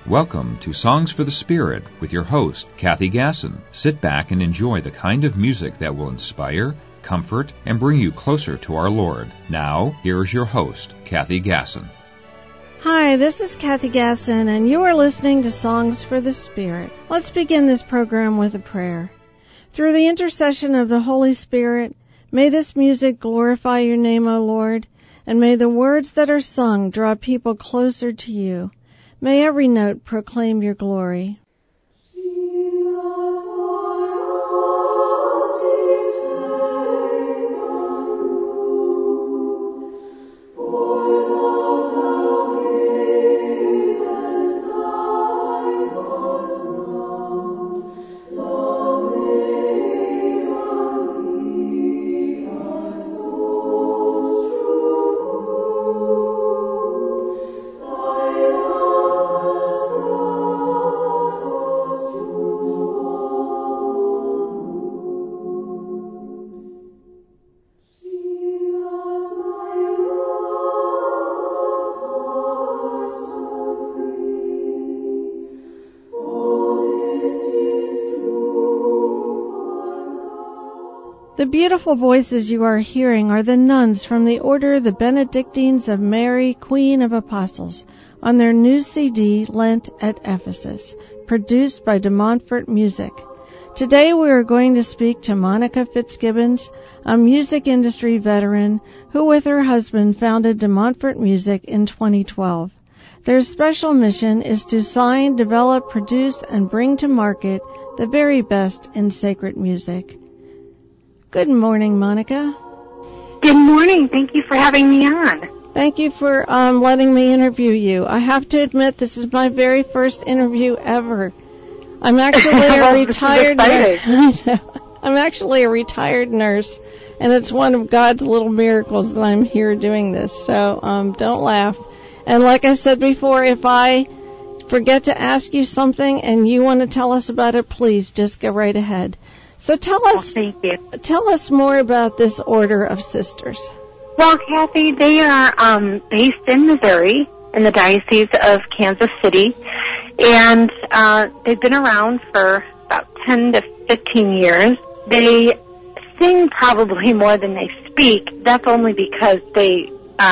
Welcome to Songs for the Spirit with your host, Kathy Gasson. Sit back and enjoy the kind of music that will inspire, comfort, and bring you closer to our Lord. Now, here is your host, Kathy Gasson. Hi, this is Kathy Gasson, and you are listening to Songs for the Spirit. Let's begin this program with a prayer. Through the intercession of the Holy Spirit, may this music glorify your name, O Lord, and may the words that are sung draw people closer to you. May every note proclaim your glory. The beautiful voices you are hearing are the nuns from the Order the Benedictines of Mary, Queen of Apostles, on their new CD, Lent at Ephesus, produced by De Montfort Music. Today we are going to speak to Monica Fitzgibbons, a music industry veteran who with her husband founded De Montfort Music in 2012. Their special mission is to sign, develop, produce, and bring to market the very best in sacred music. Good morning, Monica. Good morning. Thank you for having me on. Thank you for letting me interview you. I have to admit, this is my very first interview ever. I'm actually a retired nurse. I'm actually a retired nurse, and it's one of God's little miracles that I'm here doing this. So don't laugh. And like I said before, if I forget to ask you something and you want to tell us about it, please just go right ahead. So tell us more about this Order of Sisters. Well, Kathy, they are based in Missouri, in the Diocese of Kansas City, and they've been around for about 10 to 15 years. They sing probably more than they speak. That's only because they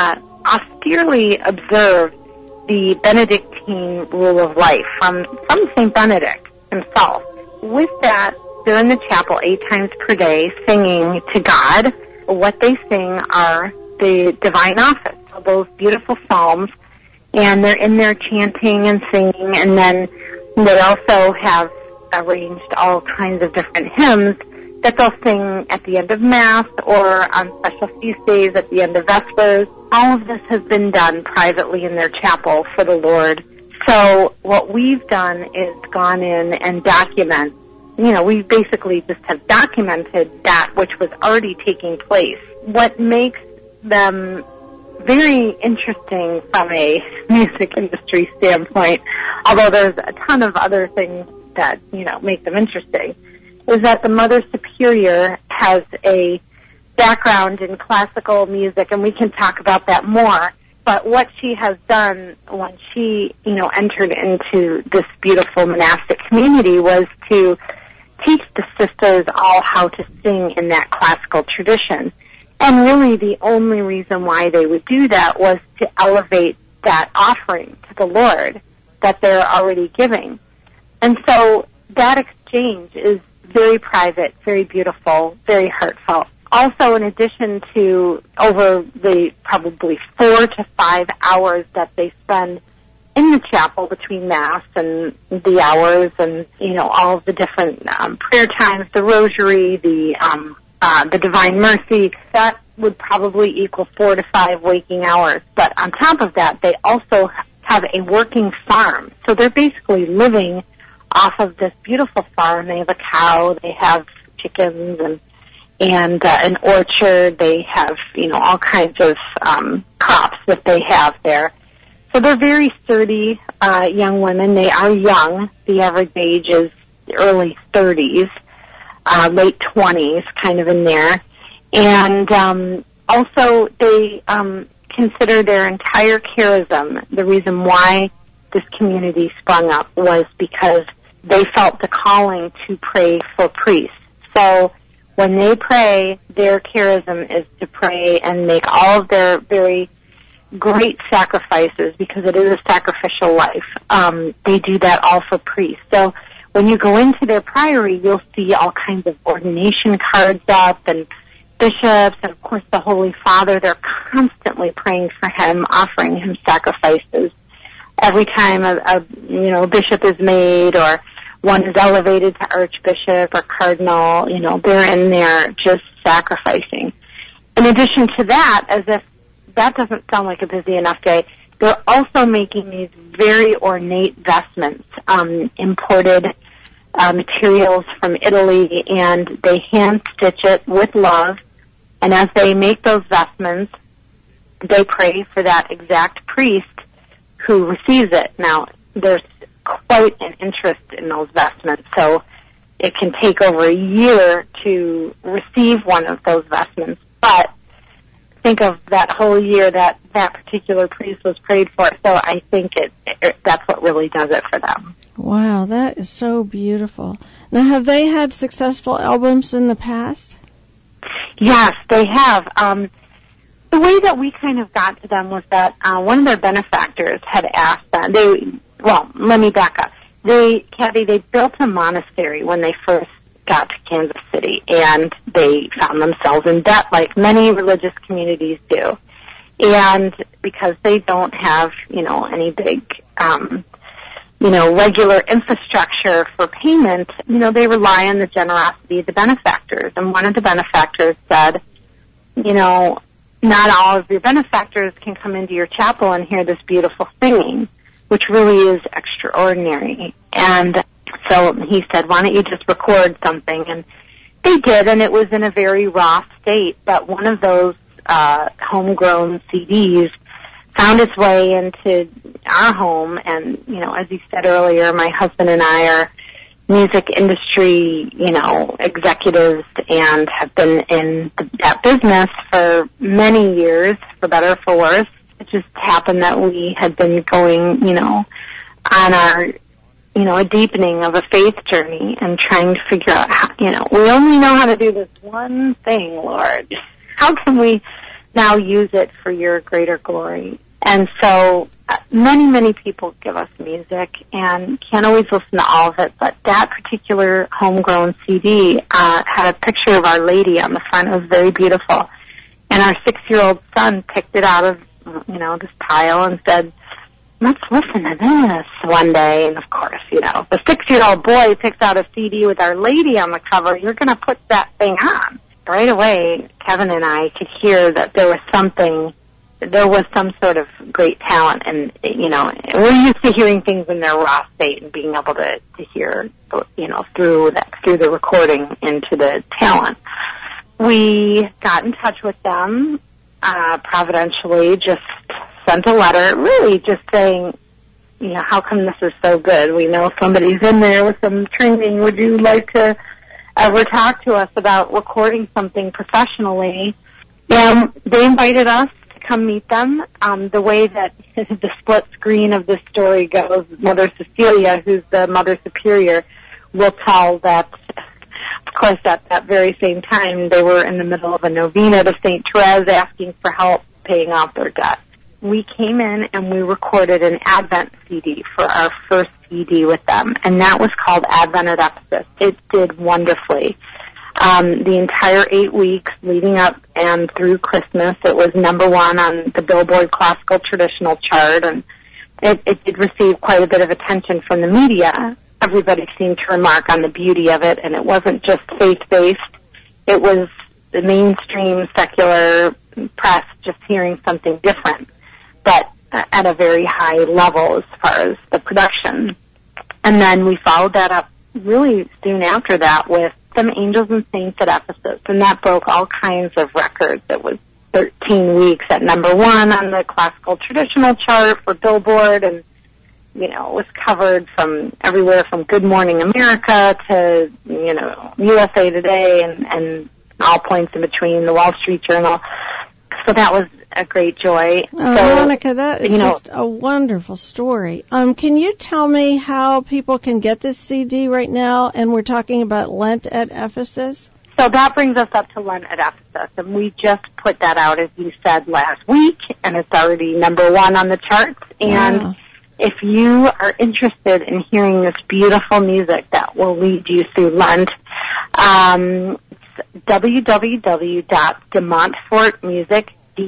austerely observe the Benedictine rule of life from St. Benedict himself. With that, they're in the chapel 8 times per day singing to God. What they sing are the divine office, those beautiful psalms, and they're in there chanting and singing, and then they also have arranged all kinds of different hymns that they'll sing at the end of Mass or on special feast days at the end of Vespers. All of this has been done privately in their chapel for the Lord. So what we've done is gone in and document. We basically just have documented that which was already taking place. What makes them very interesting from a music industry standpoint, although there's a ton of other things that, make them interesting, is that the Mother Superior has a background in classical music, and we can talk about that more. But what she has done when she, entered into this beautiful monastic community was to teach the sisters all how to sing in that classical tradition. And really the only reason why they would do that was to elevate that offering to the Lord that they're already giving. And so that exchange is very private, very beautiful, very heartfelt. Also, in addition to over the probably 4 to 5 hours that they spend in the chapel between Mass and the hours and, all of the different prayer times, the rosary, the Divine Mercy, that would probably equal 4 to 5 waking hours. But on top of that, they also have a working farm. So they're basically living off of this beautiful farm. They have a cow, they have chickens and an orchard. They have, all kinds of crops that they have there. So they're very sturdy young women. They are young. The average age is early 30s, late 20s, kind of in there. And also they consider their entire charism, the reason why this community sprung up was because they felt the calling to pray for priests. So when they pray, their charism is to pray and make all of their very great sacrifices, because it is a sacrificial life. They do that all for priests. So when you go into their priory, you'll see all kinds of ordination cards up and bishops, and of course the Holy Father. They're constantly praying for him, offering him sacrifices. Every time a bishop is made or one is elevated to archbishop or cardinal, they're in there just sacrificing. In addition to that, as if that doesn't sound like a busy enough day, they're also making these very ornate vestments, imported materials from Italy, and they hand stitch it with love. And as they make those vestments, they pray for that exact priest who receives it. Now, there's quite an interest in those vestments, so it can take over a year to receive one of those vestments. But think of that whole year that particular priest was prayed for. So I think that's what really does it for them. Wow, that is so beautiful. Now, have they had successful albums in the past? Yes, they have. The way that we kind of got to them was that one of their benefactors had asked them. Let me back up. Kathy, they built a monastery when they first got to Kansas City, and they found themselves in debt like many religious communities do. And because they don't have, any big, regular infrastructure for payment, they rely on the generosity of the benefactors. And one of the benefactors said, not all of your benefactors can come into your chapel and hear this beautiful singing, which really is extraordinary. And so he said, why don't you just record something? And they did, and it was in a very raw state, but one of those homegrown CDs found its way into our home. And, as you said earlier, my husband and I are music industry, executives, and have been in that business for many years, for better or for worse. It just happened that we had been going, on our, a deepening of a faith journey and trying to figure out how, we only know how to do this one thing, Lord. How can we now use it for your greater glory? And so many, many people give us music and can't always listen to all of it, but that particular homegrown CD had a picture of Our Lady on the front. It was very beautiful. And our 6-year-old son picked it out of, this pile and said, let's listen to this one day. And of course, the 6-year-old boy picks out a CD with Our Lady on the cover. You're going to put that thing on. Right away, Kevin and I could hear that there was some sort of great talent, and we're used to hearing things in their raw state and being able to hear through the recording into the talent. We got in touch with them providentially, just sent a letter, really just saying, how come this is so good? We know somebody's in there with some training. Would you like to ever talk to us about recording something professionally? And they invited us to come meet them. The way that the split screen of this story goes, Mother Cecilia, who's the Mother Superior, will tell that, of course, at that very same time, they were in the middle of a novena to St. Therese asking for help paying off their debt. We came in and we recorded an Advent CD for our first CD with them, and that was called Advent at Ephesus. It did wonderfully. The entire 8 weeks leading up and through Christmas, it was number 1 on the Billboard Classical Traditional chart, and it did receive quite a bit of attention from the media. Everybody seemed to remark on the beauty of it, and it wasn't just faith-based. It was the mainstream secular press just hearing something different, but at a very high level as far as the production. And then we followed that up really soon after that with Some Angels and Saints at Ephesus, and that broke all kinds of records. It was 13 weeks at number 1 on the classical traditional chart for Billboard, and it was covered from everywhere from Good Morning America to, USA Today and all points in between, the Wall Street Journal. So that was a great joy. Oh, so, Monica, that is just a wonderful story. Can you tell me how people can get this CD right now? And we're talking about Lent at Ephesus. So that brings us up to Lent at Ephesus, and we just put that out, as you said, last week, and it's already #1 on the charts. And Wow. if you are interested in hearing this beautiful music that will lead you through Lent, it's www.demontfortmusic,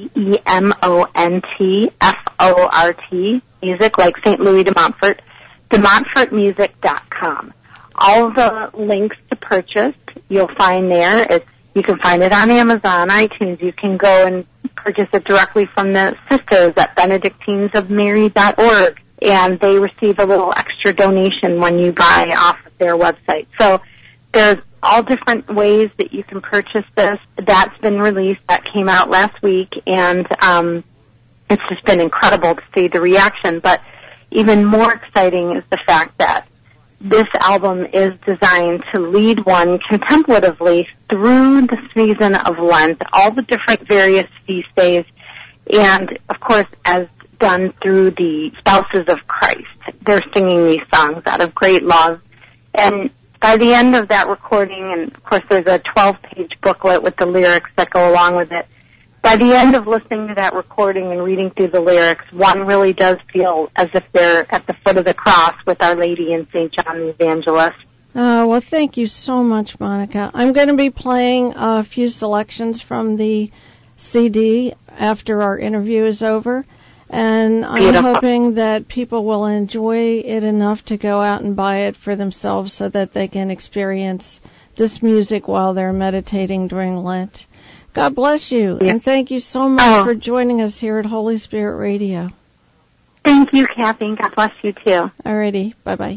DEMONTFORT, music like St. Louis de Montfort, DeMontfortmusic.com. All the links to purchase you'll find there. You can find it on Amazon, iTunes. You can go and purchase it directly from the sisters at benedictinesofmary.org, and they receive a little extra donation when you buy off of their website. So there's all different ways that you can purchase this. That's been released. That came out last week, and it's just been incredible to see the reaction. But even more exciting is the fact that this album is designed to lead one contemplatively through the season of Lent, all the different various feast days, and, of course, as done through the spouses of Christ. They're singing these songs out of great love. And by the end of that recording, and, of course, there's a 12-page booklet with the lyrics that go along with it, by the end of listening to that recording and reading through the lyrics, one really does feel as if they're at the foot of the cross with Our Lady and St. John the Evangelist. Well, thank you so much, Monica. I'm going to be playing a few selections from the CD after our interview is over, and I'm Beautiful. hoping that people will enjoy it enough to go out and buy it for themselves so that they can experience this music while they're meditating during Lent. God bless you, and thank you so much for joining us here at Holy Spirit Radio. Thank you, Kathy, and God bless you, too. Alrighty, bye-bye.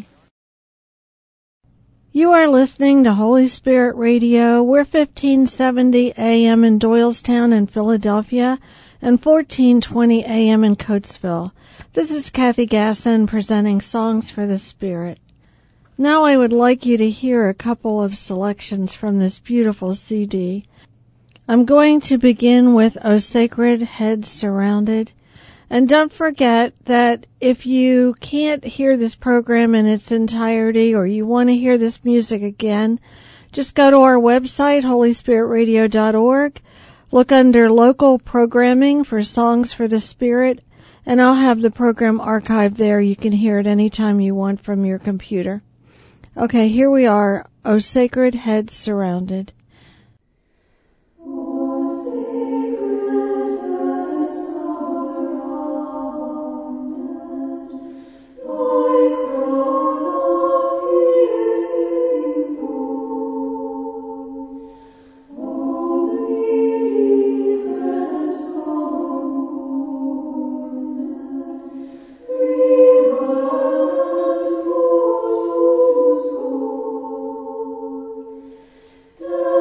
You are listening to Holy Spirit Radio. We're 1570 AM in Doylestown and Philadelphia, and 1420 AM in Coatesville. This is Kathy Gasson presenting Songs for the Spirit. Now I would like you to hear a couple of selections from this beautiful CD. I'm going to begin with O Sacred Head Surrounded. And don't forget that if you can't hear this program in its entirety or you want to hear this music again, just go to our website, holyspiritradio.org, look under local programming for Songs for the Spirit, and I'll have the program archived there. You can hear it anytime you want from your computer. Okay, here we are, O Sacred Head Surrounded. Da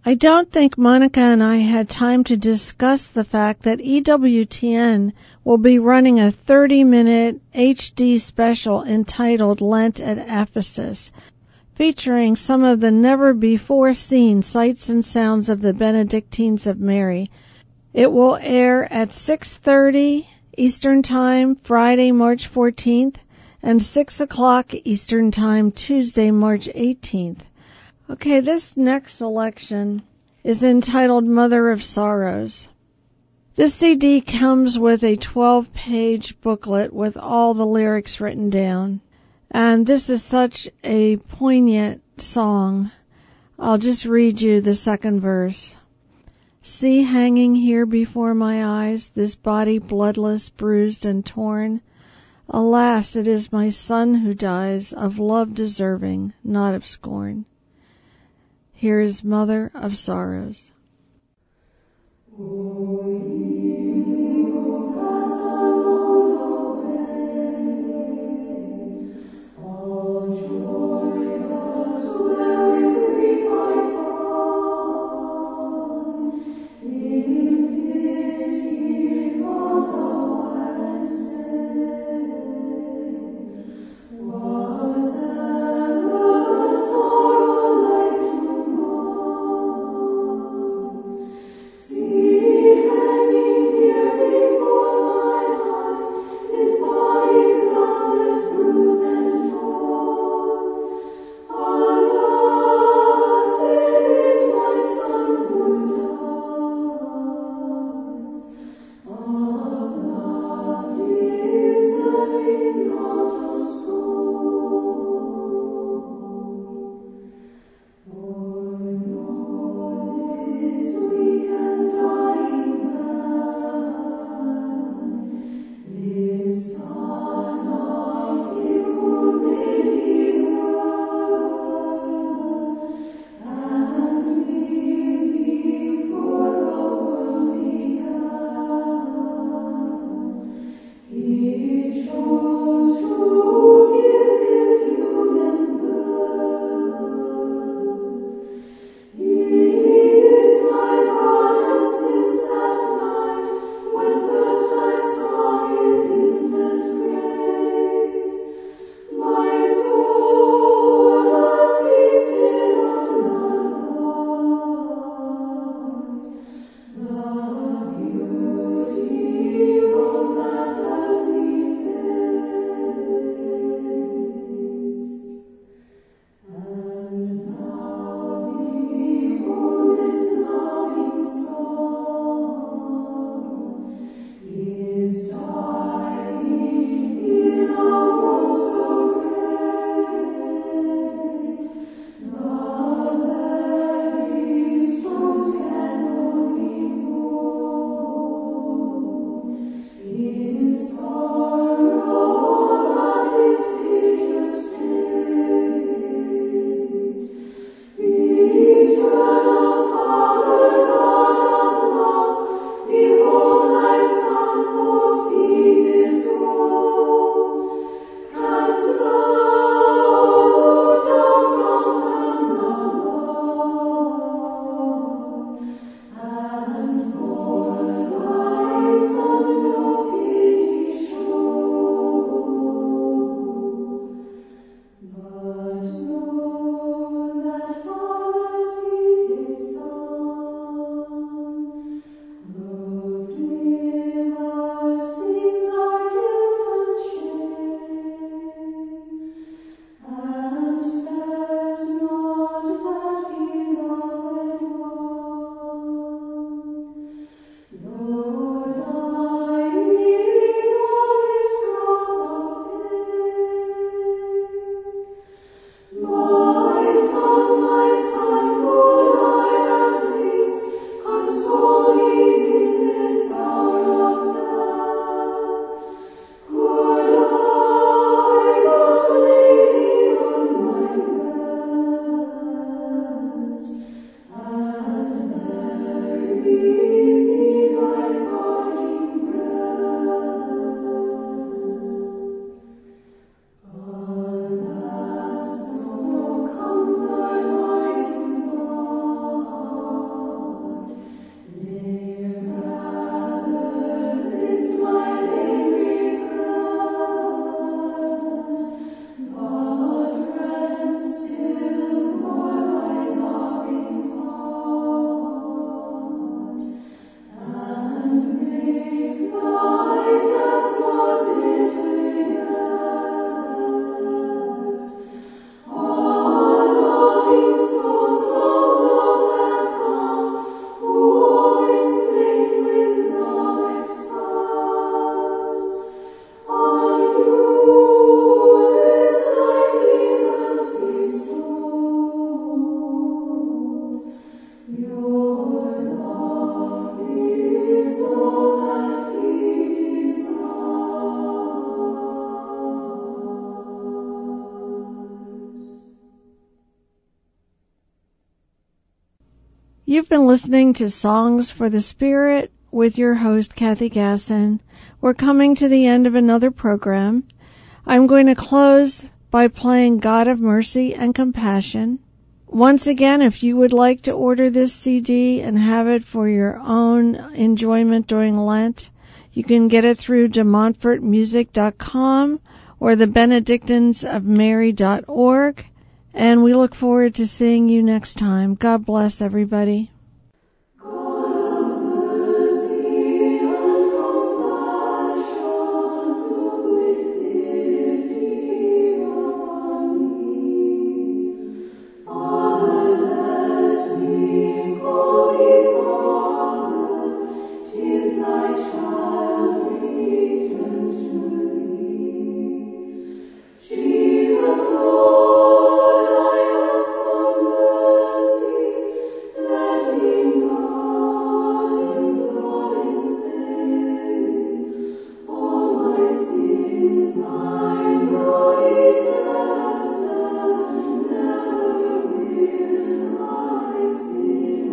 I don't think Monica and I had time to discuss the fact that EWTN will be running a 30-minute HD special entitled Lent at Ephesus, featuring some of the never-before-seen sights and sounds of the Benedictines of Mary. It will air at 6:30 Eastern Time, Friday, March 14th, and 6 o'clock Eastern Time, Tuesday, March 18th. Okay, this next selection is entitled Mother of Sorrows. This CD comes with a 12-page booklet with all the lyrics written down. And this is such a poignant song. I'll just read you the second verse. See hanging here before my eyes, this body bloodless, bruised and torn. Alas, it is my son who dies, of love deserving, not of scorn. Here is Mother of Sorrows. See You've been listening to Songs for the Spirit with your host, Kathy Gasson. We're coming to the end of another program. I'm going to close by playing God of Mercy and Compassion. Once again, if you would like to order this CD and have it for your own enjoyment during Lent, you can get it through demontfortmusic.com or the benedictinesofmary.org. And we look forward to seeing you next time. God bless everybody.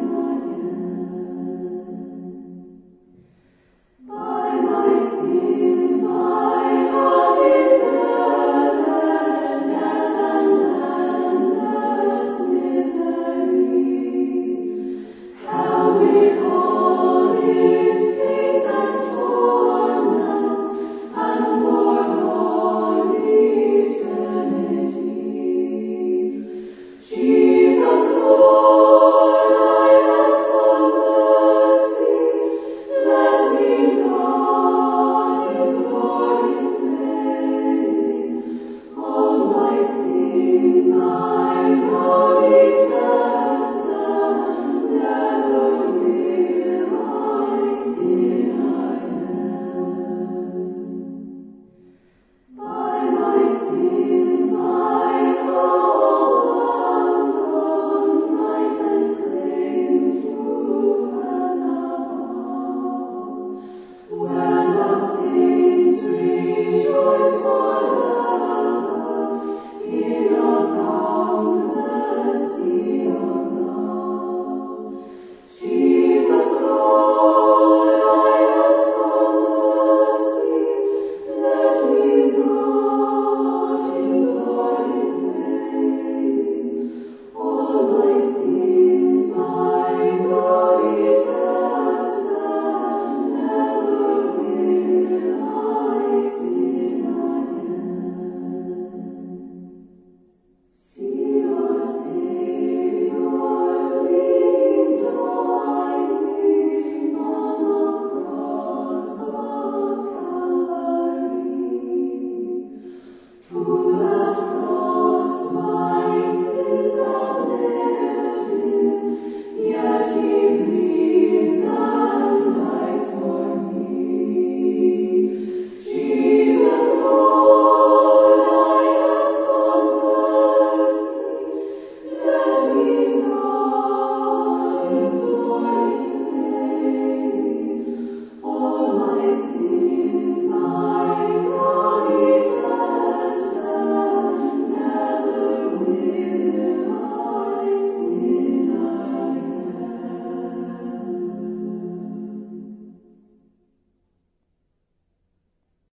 By my sin